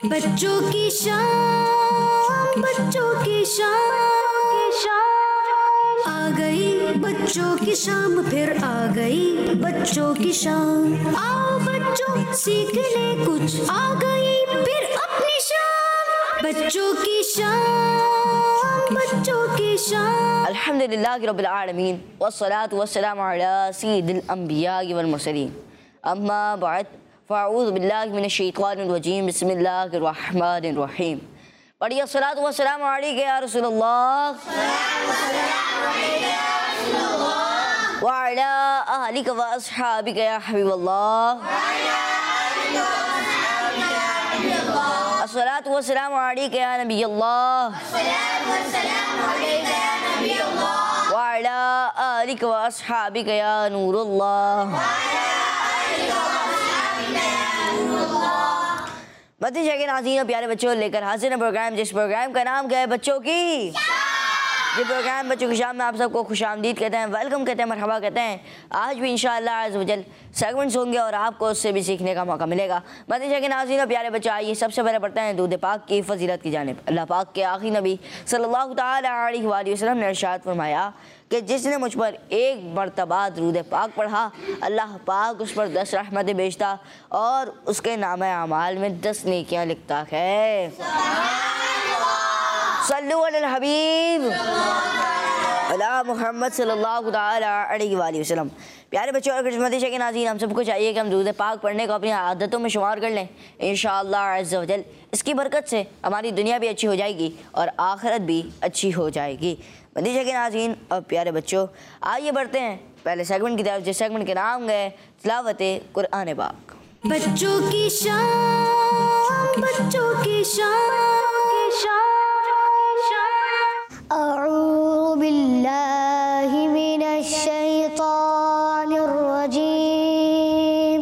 बच्चों की शाम, बच्चों की शाम आ गई, बच्चों की शाम फिर आ गई, बच्चों की शाम। आओ बच्चों सीख ले कुछ, आ गई फिर अपनी शाम, बच्चों की शाम, बच्चों की शाम। अल्हम्दुलिल्लाहि रब्बिल आलमीन वस्सलातु वस्सलामु अला सय्यिदिल अंबिया वल मुरसलीन अम्मा बअद फ़अऊज़ु बिल्लाहि मिनश शैतानिर रजीम बिस्मिल्लाहिर रहमानिर रहीम। पढ़िए अस्सलातु वस्सलामु अलैका या रसूलल्लाह व अला अहलिका व अस्हाबिका या हबीबल्लाह। अस्सलातु वस्सलामु अलैका या नबियल्लाह व अला आलिका व अस्हाबिका या नूरुल्लाह। मदीना के नाज़रीन प्यारे बच्चों, लेकर हाजिर है प्रोग्राम, जिस प्रोग्राम का नाम क्या है बच्चों की। ये प्रोग्राम बच्चों की शाम में आप सबको खुशामदीद कहते हैं, वेलकम कहते हैं, मरहबा कहते हैं। आज भी इंशाअल्लाह अज़्ज़ वजल सेगमेंट्स होंगे और आपको उससे भी सीखने का मौका मिलेगा। मदीना के नाज़रीन प्यारे बच्चों, आइए सबसे पहले पढ़ते हैं दूध पाक की फजीलत की जानिब। अल्लाह पाक के आखिरी नबी सल्लल्लाहु तआला अलैहि वसल्लम ने इरशाद फरमाया कि जिसने मुझ पर एक मरतबा दुरूद पाक पढ़ा, अल्लाह पाक उस पर 10 रहमतें भेजता और उसके नामे अमाल में 10 नेकियां लिखता है। सल्लु अलल हबीब अला मुहम्मद सल्लल्लाहु तआला अलैहि वसल्लम। प्यारे बच्चों और मदीना के नाज़रीन, हम सबको चाहिए कि हम दुरूद पाक पढ़ने को अपनी आदतों में शुमार कर लें। इंशाअल्लाह अज़्ज़ वजल इसकी बरकत से हमारी दुनिया भी अच्छी हो जाएगी और आखिरत भी अच्छी हो जाएगी। मदीना के नाज़रीन और प्यारे बच्चों, आइए बढ़ते हैं पहले सेगमेंट की तरफ, जिस सेगमेंट के नाम है तिलावत कुरान पाक। बच्चों की शाम, बच्चों की शाम। अऊज़ु बिल्लाहि मिनश शैतानिर रजीम।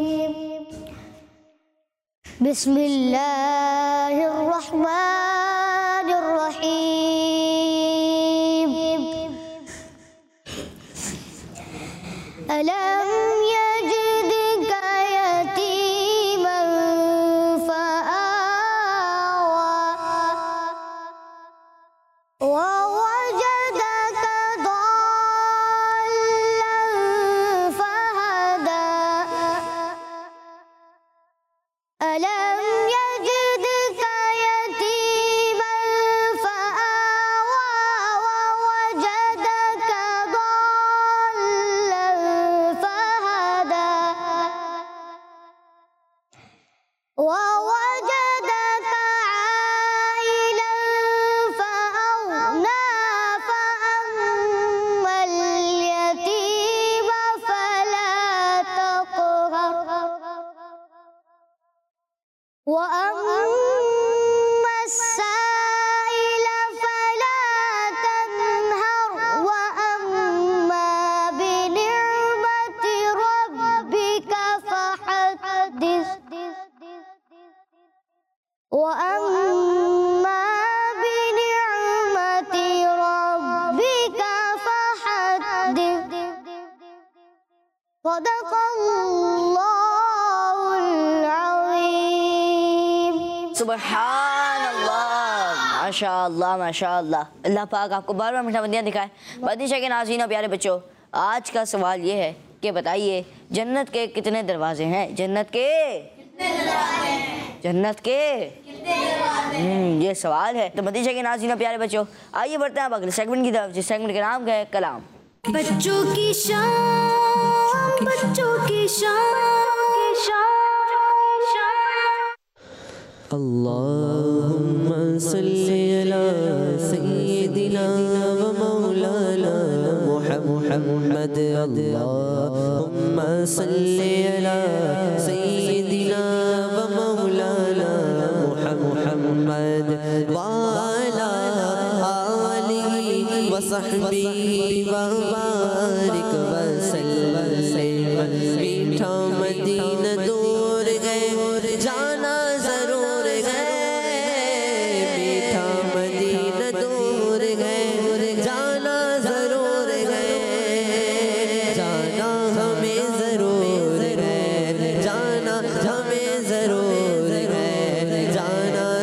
बिस्मिल्लाहिर रहमानिर रहीम। अलम यजिदका यतीमन फआवा ववजदका ضالًا फहदा। अलम यजिदका यतीमन फआवा ववजदका ضالًا फहदा। ووجدك عائلا فأغنى فأما اليتيم فلا تقهر وأما السائل فلا تنهر وأما بنعمة ربك فحدث وأما بنعمة ربك فحدث صدق الله العظيम। सुबहानअल्लाह, माशाअल्लाह माशाअल्लाह। अल्लाह पाक आपको बार बार मीठा दिखाए। मदीना के नाज़रीन और प्यारे बच्चों, आज का सवाल ये है कि बताइए जन्नत के कितने दरवाजे हैं? जन्नत के ये सवाल है। तो मदीना के नाज़रीन प्यारे बच्चों, आइए बढ़ते हैं अब अगले सेगमेंट की तरफ, जिस सेगमेंट का नाम है कलाम। बच्चों की शाम, बच्चों की शाम। अल्लाहुम्मा सल्ली अला सय्यिदिना व मौलाना मुहम्मद। अल्लाहुम्मा सल्ली अला सय्यिदिना व मौलाना मुहम्मद व अला आलिहि व सहबिहि व बारिक व सल्लम। मीठा मदीना दूर गए जाना जरूर गए, मीठा मदीना दूर गए जाना जरूर गए, जाना हमें जरूर है, जाना हमें जरूर है, जाना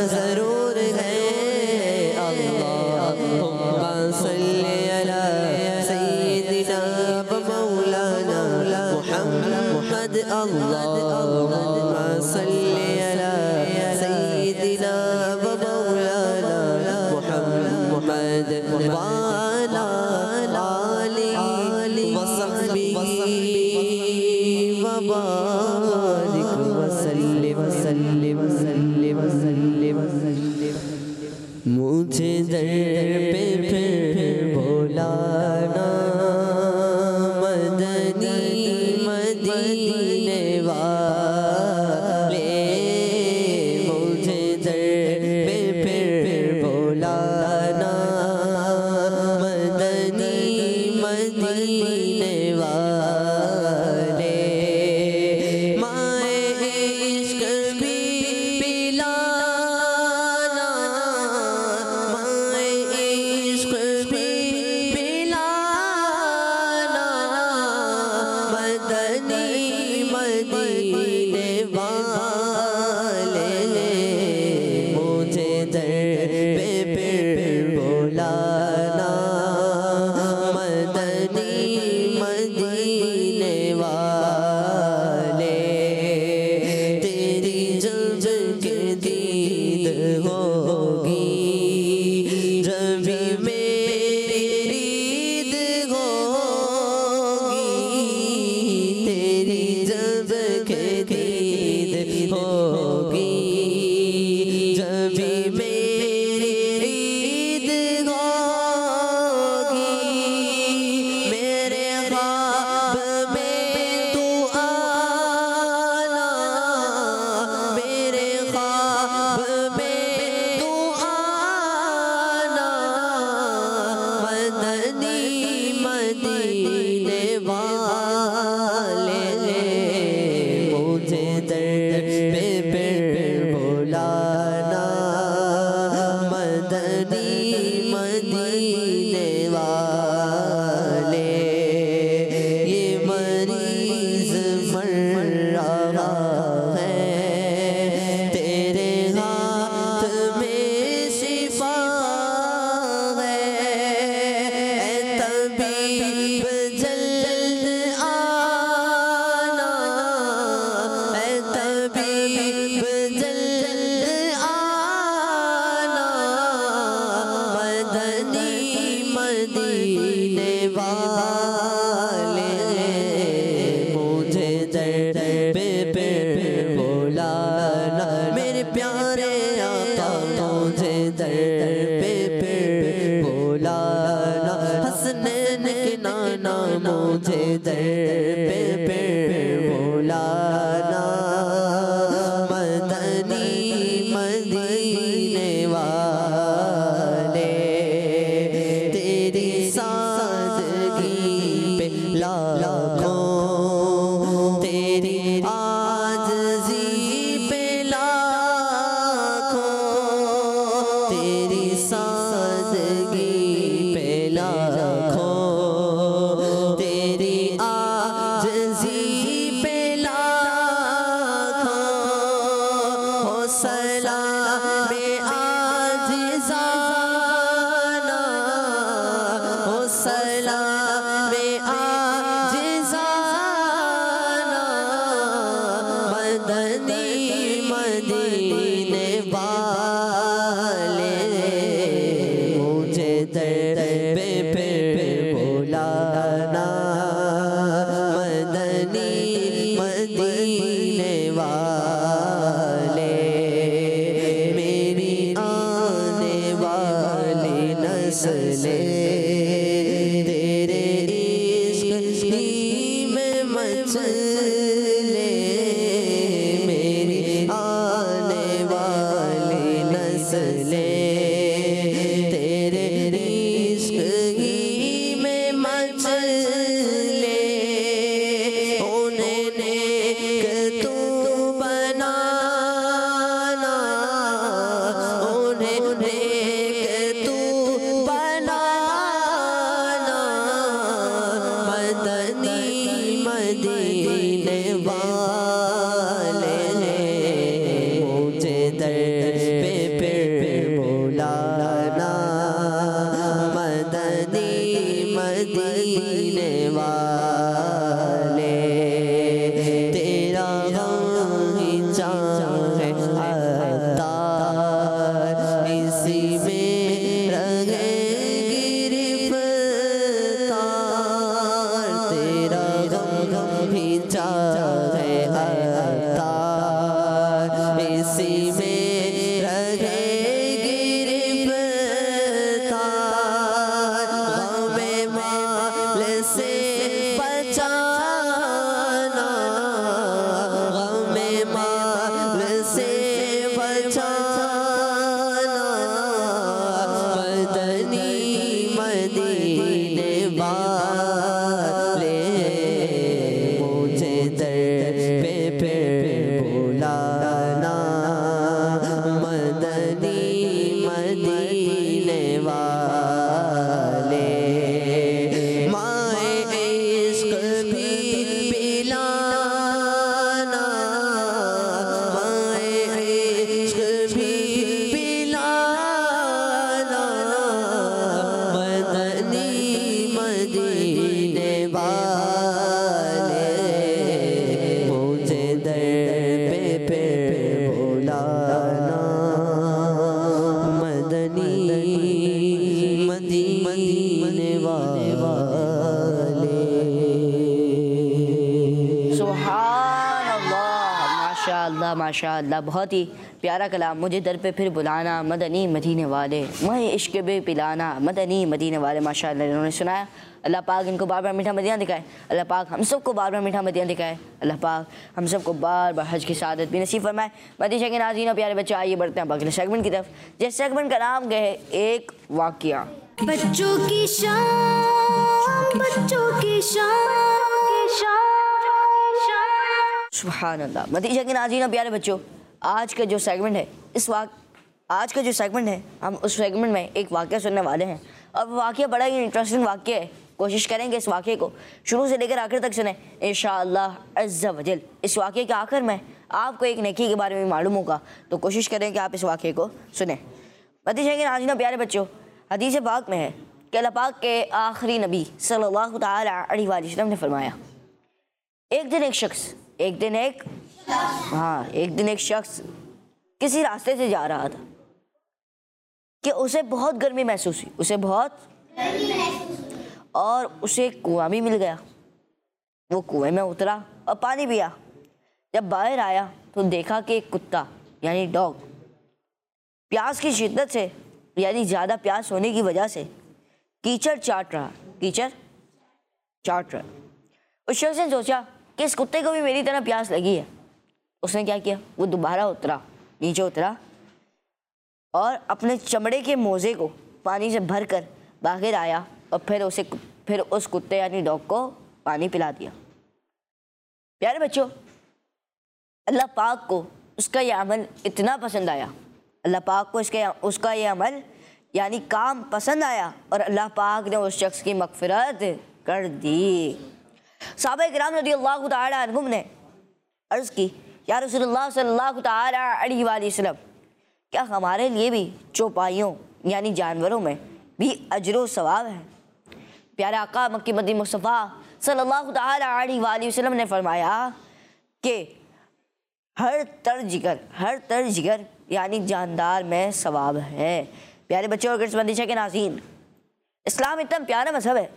मदीने वाले मुझे दर पे बुलाना मेरे प्यारे आका मुझे दर पे बुलाना हसनैन के नाना मुझे दर पे बुलाना मदनी मदीने वाले तेरी सादगी पे लाखों तेरी आज़ी पे लाखों तेरी सादगी पे लाखों तेरी आज़ी पे लाखों हो सलाम आजिज़ाना हो सलाम आजिज़ाना मदनी मदीने वाले मुझे दर पे बुलाना मदनी मदीने वाले मेरी आने वाली नस्लें तेरे इश्क ही में मचले मेरी आने वाली नस्लें तेरे इश्क ही में मचले उन्हें नेक तू बनाना उन्हें नेक तू बनाना मदनी मदीने वाले मुझे दर पे बुलाना मदनी मदीने वाले तेरा गम ही चाहे अतार इसी में रहे गिरफ्तार तेरा गम ही चाहे अतार इसी में रहे गिरफ्तार गमे माल से बचाना गमे माल से बचाना मदनी मदीने वाले मुझे दर पे बुलाना मदनी मदीने वाले माए इश्क भी पिलाना माए इश्क भी पिलाना मदनी मदीने वाले मुझे दर पे बुलाना मदनी मदीने वाले सुभान अल्लाह माशाअल्लाह माशाअल्लाह बहुत ही प्यारा कलाम मुझे दर पे फिर बुलाना मदनी मदीने वाले मैं इश्क भी पिलाना मदनी मदीने वाले माशाअल्लाह इन्होंने सुनाया अल्लाह पाक इनको बार बार मीठा मदीना दिखाए अल्लाह पाक हम सबको बार बार मीठा मदीना दिखाए अल्लाह पाक हम सबको बार बार हज की सादत भी नसीब फरमाए। मदीशा के नाज़रीन प्यारे बच्चे आइए बढ़ते हैं अगले सेगमेंट की तरफ जिस सेगमेंट का नाम है एक वाक़या। बच्चों की शान बच्चों की शान सुभान अल्लाह। मदीशा के नाज़रीन प्यारे बच्चों आज का जो सेगमेंट है आज का जो सेगमेंट है हम उस सेगमेंट में एक वाक़या सुनने वाले हैं और वाक़या बड़ा ही इंटरेस्टिंग वाक़या है। कोशिश करेंगे इस वाक़े को शुरू से लेकर आखिर तक सुने इंशाअल्लाह अज़्ज़ा वजल। इस वाक़े के आखिर में आपको एक नेकी के बारे में मालूम होगा तो कोशिश करें कि आप इस वाक़े को सुने। मदीशा के नाज़रीन प्यारे बच्चों हदीस पाक में है कि अल्लाह पाक के आखिरी नबी सल्लल्लाहु तआला अलैहि वसल्लम ने फरमाया एक दिन एक शख्स किसी रास्ते से जा रहा था कि उसे बहुत गर्मी महसूस हुई और उसे एक कुआं भी मिल गया। वो कुएं में उतरा और पानी पिया। जब बाहर आया तो देखा कि एक कुत्ता यानी डॉग प्यास की शिद्दत से यानी ज़्यादा प्यास होने की वजह से कीचड़ चाट रहा। उस शख्स ने सोचा कि इस कुत्ते को भी मेरी तरह प्यास लगी है। उसने क्या किया, वो दोबारा नीचे उतरा और अपने चमड़े के मोजे को पानी से भरकर बाहर आया और फिर उस कुत्ते यानी डॉग को पानी पिला दिया। प्यारे बच्चों, अल्लाह पाक को उसका यह अमल इतना पसंद आया, अल्लाह पाक को उसका यह अमल यानी काम पसंद आया और अल्लाह पाक ने उस शख्स की मगफिरत कर दी। सहाबा किराम रज़ियल्लाहु तआला अन्हुम ने अर्ज़ की, या रसूलुल्लाह सल्लल्लाहु तआला अलैहि वसल्लम, क्या हमारे लिए भी चौपाइयों यानी जानवरों में भी अजर व सवाब है? प्यारे आका मक्की मदनी मुस्तफ़ा सल्लल्लाहु तआला अलैहि वसल्लम ने फरमाया कि हर तर जिगर यानी जानदार में सवाब है। प्यारे बच्चों और किस्मत के नाज़रीन, इस्लाम इतना प्यारा मज़हब है,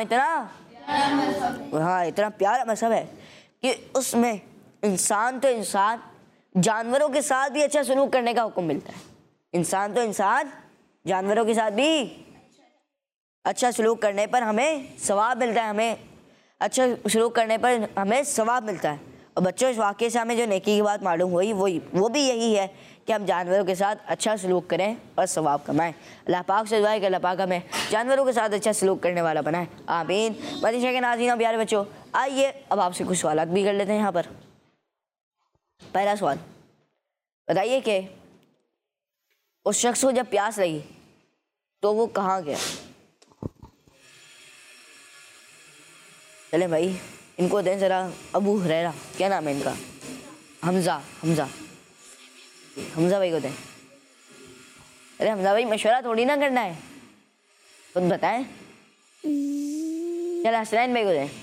इतना प्यारा मज़हब है कि उसमें इंसान जानवरों के साथ भी अच्छा सलूक करने का हुक्म मिलता है। इंसान जानवरों के साथ भी अच्छा सलूक करने पर हमें सवाब मिलता है, हमें अच्छा सलूक करने पर हमें सवाब मिलता है। और बच्चों, इस वाक़े से हमें जो नेकी की बात मालूम हुई वो भी यही है कि हम जानवरों के साथ अच्छा सलूक करें और सवाब कमाएं। अल्लाह पाक से दुआ है कि अल्लाह पाक हमें जानवरों के साथ अच्छा सलूक करने वाला बनाए, आमीन। मदीना के नाज़रीन, प्यारे बच्चों, आइए अब आपसे कुछ सवाल भी कर लेते हैं। यहाँ पर पहला सवाल, बताइए कि उस शख्स को जब प्यास लगी तो वो कहाँ गया? चले भाई, इनको दें ज़रा। अबू हुरैरा, क्या नाम है इनका? हमज़ा भाई को दें। अरे हमज़ा भाई, मशवरा थोड़ी ना करना है, खुद बताएं। चल हसनैन भाई को दें।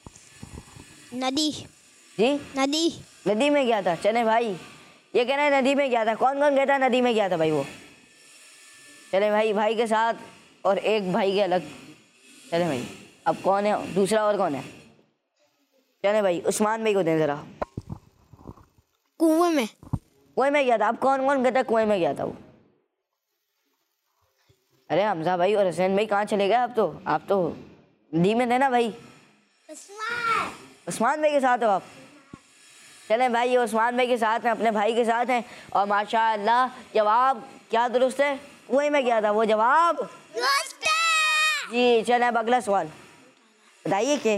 नदी में गया था। चले भाई, ये कह रहे हैं नदी में गया था। कौन कौन गया था नदी में? गया था भाई वो। चले भाई के साथ और एक भाई के अलग। चले भाई, अब कौन है दूसरा और कौन है? चले भाई, उस्मान भाई को दें ज़रा। कुएं में गया था। अब कौन कौन गया था कुएं में? गया था वो। अरे हमज़ा भाई और हसनैन भाई कहाँ चले गए? आप तो नदी में थे ना भाई। उस्मान भाई के साथ हो आप? चलें भाई, ये उस्मान भाई के साथ हैं, अपने भाई के साथ हैं। और माशाअल्लाह जवाब क्या दुरुस्त है? कुएं में गया था वो जवाब दुरुस्त है जी। चलें अब अगला सवाल, बताइए कि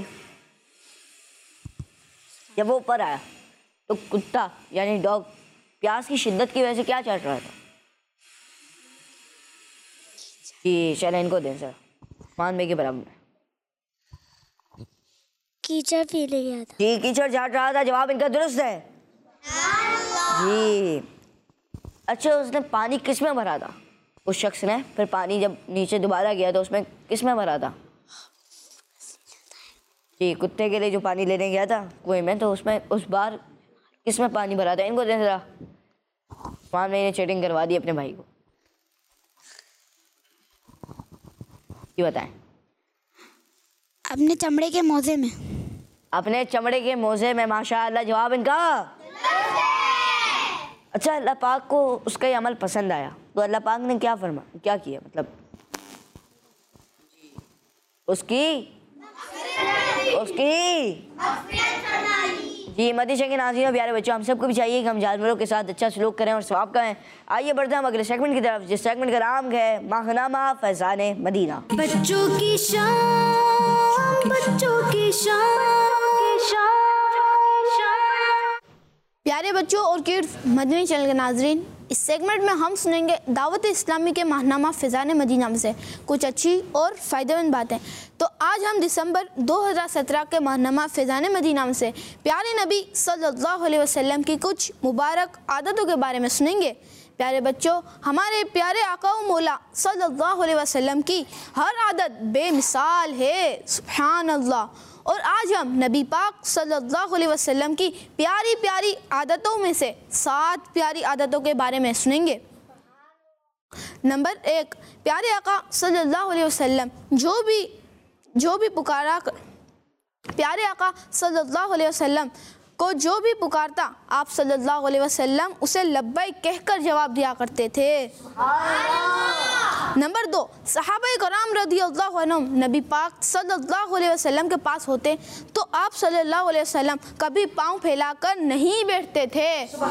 जब वो ऊपर आया तो कुत्ता यानी डॉग प्यास की शिद्दत की वजह से क्या चाट रहा था? जी चलें, इनको दें सर। उस्मान भाई के बराबर। कीचड़ पी गया था जी, कीचड़ चाट रहा था, जवाब इनका दुरुस्त है जी। अच्छा, उसने पानी किस में भरा था? उस शख्स ने फिर पानी जब नीचे दोबारा गया तो उसमें किस में भरा था? जी, कुत्ते के लिए जो पानी लेने गया था कुएं में, तो उसमें उस बार किस में पानी भरा था? इनको दें जरा। उस्मान भाई ने चीटिंग करवा दी अपने भाई को। ये बताएं। अपने चमड़े के मोजे में। माशाअल्लाह, जवाब इनका। अच्छा, अल्लाह पाक को उसका ये अमल पसंद आया तो अल्लाह पाक ने क्या किया? मतलब उसकी जी। मदीना के नाज़रीन, प्यारे बच्चों, हम सबको भी चाहिए कि हम जानवरों के साथ अच्छा सलूक करें और सवाब करें। आइए बढ़ते हैं हम अगले सेगमेंट की तरफ, जिस सेगमेंट का नाम है माहनामा फैज़ाने मदीना। बच्चों की शान, बच्चों की शान। प्यारे बच्चों और किड्स मदनी चैनल के नाजरीन, इस सेगमेंट में हम सुनेंगे दावत इस्लामी के माहनामा फ़िज़ाने मदीना में से कुछ अच्छी और फ़ायदेमंद बातें। तो आज हम दिसंबर 2017 के माहनामा फ़िज़ाने मदीना में से प्यारे नबी सल्लल्लाहु अलैहि वसल्लम की कुछ मुबारक आदतों के बारे में सुनेंगे। प्यारे बच्चों, हमारे प्यारे आका व मौला सल्लल्लाहु अलैहि वसल्लम की हर आदत बेमिसाल है, सुभान अल्लाह। और आज हम नबी पाक सल्लल्लाहु अलैहि वसल्लम की प्यारी प्यारी आदतों में से 7 प्यारी आदतों के बारे में सुनेंगे। नंबर 1, प्यारे आका सल्लल्लाहु अलैहि वसल्लम जो भी पुकारा प्यारे आका सल्लल्लाहु अलैहि वसल्लम को जो भी पुकारता आप सल्लल्लाहु अलैहि वसल्लम उसे लब्बैक कहकर जवाब दिया करते थे। नंबर 2, सहाबाए कराम रदियल्लाहु अन्हुम नबी पाक सल्लल्लाहु अलैहि वसल्लम के पास होते तो आप सल्लल्लाहु अलैहि वसल्लम कभी पाँव फैलाकर नहीं बैठते थे।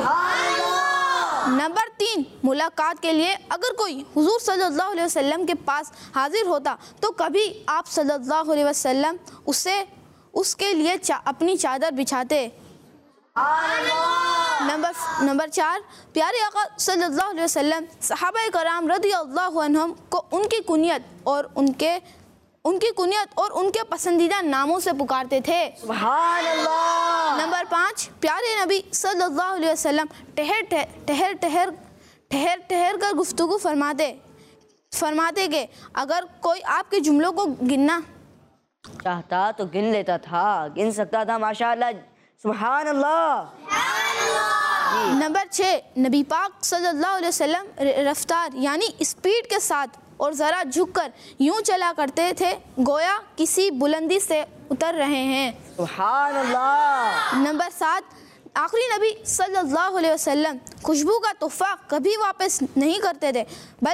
नंबर 3, मुलाकात के लिए अगर कोई हुजूर सल्लल्लाहु अलैहि वसल्लम के पास हाजिर होता तो कभी आप सल्लल्लाहु अलैहि वसल्लम उसके लिए अपनी चादर बिछाते। नंबर 4, प्यारे आका सल्लल्लाहु अलैहि वसल्लम सहाबाए कराम रदियल्लाहु अन्हुम को उनकी कुनियत और उनके पसंदीदा नामों से पुकारते थे। सुभान अल्लाह। नंबर 5, प्यारे नबी सल्लल्लाहु अलैहि वसल्लम ठहर कर गुफ्तगू फरमाते कि अगर कोई आपके जुमलों को गिनना चाहता तो गिन लेता था, गिन सकता था। माशाअल्लाह, सुभान अल्लाह। नंबर 6, नबी पाक सल्लल्लाहु अलैहि वसल्लम रफ्तार यानी स्पीड के साथ और ज़रा झुककर यूं चला करते थे गोया किसी बुलंदी से उतर रहे हैं। सुभान अल्लाह। नंबर 7, आखिरी नबी सल्लल्लाहु अलैहि वसल्लम खुशबू का तोहफा कभी वापस नहीं करते थे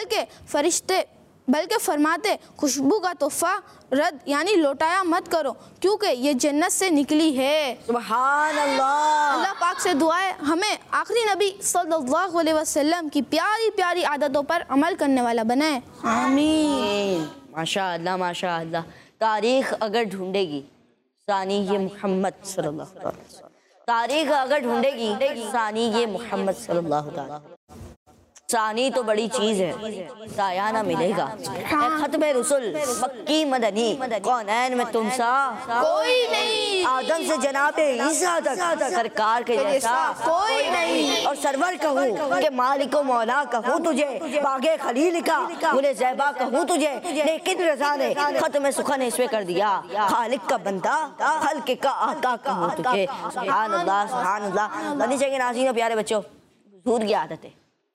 बल्कि फरमाते खुशबू का तोहफा रद्द यानी लौटाया मत करो क्योंकि ये जन्नत से निकली है। सुभान अल्लाह। अल्लाह पाक से दुआ है हमें आखिरी नबी सल्लल्लाहु अलैहि वसल्लम की प्यारी प्यारी आदतों पर अमल करने वाला बनाए, आमीन। माशाअल्लाह माशाअल्लाह। तारीख अगर ढूंढेगी सानी ये मोहम्मद सल्लल्लाहु अलैहि वसल्लम, तारीख अगर ढूंढेगी सानी ये मोहम्मद सल्लल्लाहु अलैहि वसल्लम। सानी तो बड़ी चीज है, साया ना मिलेगा। खत्म रसुल मक्की मदनी कौनैन में तुम सा कोई नहीं, आदम से जनाबे ईसा तक सरकार के जैसा कोई नहीं। और सरवर कहूँ कि मालिको मौला कहूँ तुझे, बागे खलील का मुझे ज़ैबा कहूँ तुझे, लेकिन रज़ा ने खत्म सुखन इसमें कर दिया खालिक का बंदा खल्क का आका कहूँ तुझे। सुभान अल्लाह सुभान अल्लाह। मदीने के नाज़रीन प्यारे बच्चों, हुजूर की आदतें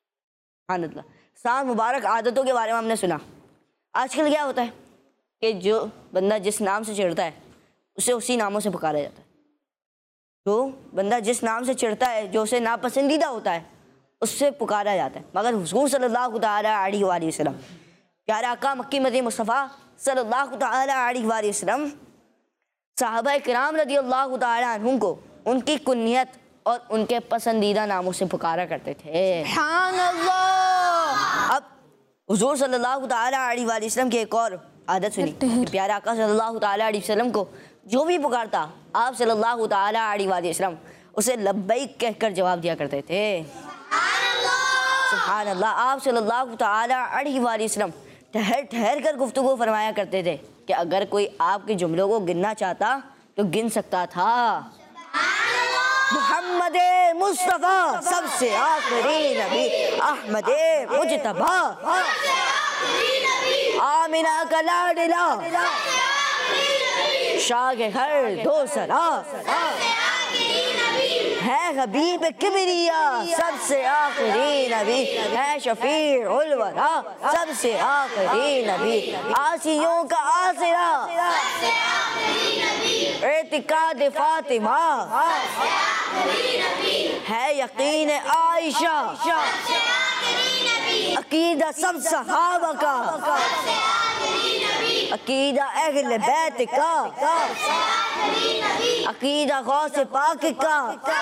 सात मुबारक आदतों के बारे में हमने सुना। आजकल क्या होता है कि जो बंदा जिस नाम से चिढ़ता है उसे उसी नामों से पुकारा जाता है। जो बंदा जिस नाम से चिढ़ता है, जो उसे नापसंदीदा होता है, उससे पुकारा जाता है। मगर हुज़ूर सल्लल्लाहु तआला अलैहि वसल्लम प्यारे आका मक्की मदनी मुस्तफ़ा सल्लल्लाहु तआला अलैहि वसल्लम सहाबाए किराम रज़ियल्लाहु तआला अन्हुम को उनकी कुनियत और उनके पसंदीदा नामों से पुकारा करते थे। सुभान अल्लाह। अब हुजूर सल्लल्लाहु तआला अलैहि वसल्लम की एक और आदत सुनी। प्यारे आका सल्लल्लाहु तआला अलैहि वसल्लम को जो भी पुकारता आप सल्लल्लाहु तआला अलैहि वसल्लम उसे लब्बैक कहकर जवाब दिया करते थे। सुभान अल्लाह। आप सल्लल्लाहु तआला अलैहि वसल्लम ठहर कर गुफ्तगू फरमाया करते थे कि अगर कोई आपके जुमलों को गिनना चाहता तो गिन सकता था। मोहम्मद मुस्तफ़ा सबसे आखिरी नबी, अहमद मुजतबा आमिना का लाडला, शाह के घर दो सरा है हबीब किबरिया सबसे आखिरी नबी, है शफीउल वरा सबसे आखिरी नबी, आसियों का आसिरा एतिकाद फातिमा है यकीन आयशा, अकीदा सब सहाबा का, अकीदा अहले बैत का, अकीदा गौसे पाक का,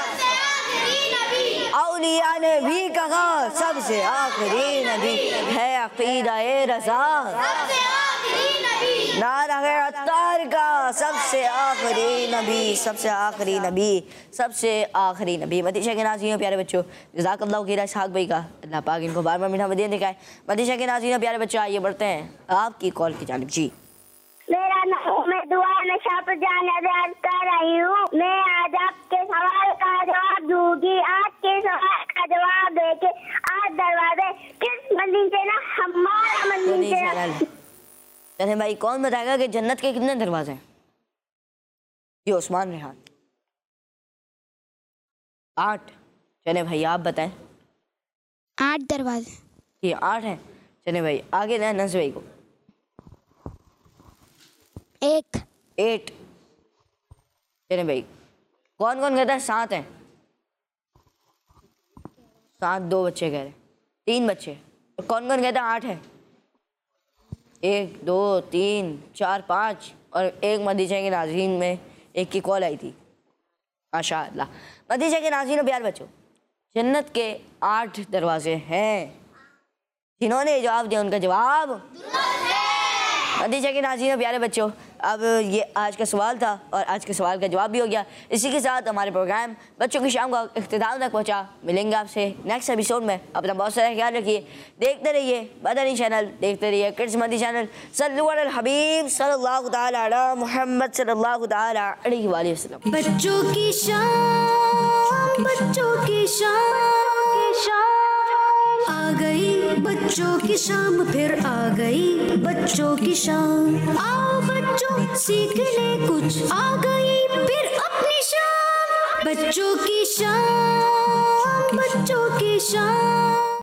औलिया ने भी कहा सबसे आखिरी नबी, है अकीदा ए रज़ा नारा है अत्तार का सबसे आखिरी नबी, सबसे आखिरी नबी, सबसे आखिरी नबी। मदीशा के नाज़रीन प्यारे बच्चों, जज़ाकल्लाहु खैरा इसहाक़ भाई का, अल्लाह पाक इनको बार बार मीठा मदीना दिखाए। मदीशा के नाज़रीन प्यारे बच्चों, आइए बढ़ते हैं आपकी कॉल की जानिब। जी मेरा नाम मैं दुआ नशा पर जान कर रही हूँ। मैं आज आपके सवाल का जवाब दूंगी। आज के सवाल का जवाब देके आज दरवाजे किस मंदिर से ना हमारा मंदिर से। चले भाई, कौन बताएगा कि जन्नत के कितने दरवाजे हैं? ये उस्मान रेहान। 8। चले भाई आप बताएं। 8 दरवाजे। ये 8 हैं। चले भाई आगे ना नस भाई को। 8 8। चले भाई कौन कौन कहता है 7 है? 7 2 बच्चे कह रहे, 3 बच्चे। कौन कौन कहता है 8 है? 1 2 3 4 5 और एक मदीजा के नाज़रीन में एक की कॉल आई थी। माशाअल्लाह। मदीजा के नाज़रीन और प्यारे बच्चों, जन्नत के 8 दरवाजे हैं। जिन्होंने जवाब दिया उनका जवाब मदीजा के नाज़रीन और प्यारे बच्चों, अब ये आज का सवाल था और आज के सवाल का जवाब भी हो गया। इसी के साथ हमारे प्रोग्राम बच्चों की शाम का इख्तिताम तक पहुंचा। मिलेंगे आपसे नेक्स्ट एपिसोड में। अपना बहुत सारा ख्याल रखिए। देखते रहिए मदनी चैनल, देखते रहिए किड्स मदी चैनल। सल्लल्लाहु अलल हबीब सल्लल्लाहु तआला अला मुहम्मद सल्लल्लाहु तआला अलैहि वसल्लम। बच्चों की शाम, बच्चों की शाम, आ गई बच्चों की शाम, फिर आ गई बच्चों की शाम। आओ बच्चों सीख ले कुछ, आ गई फिर अपनी शाम। बच्चों की शाम, बच्चों की शाम।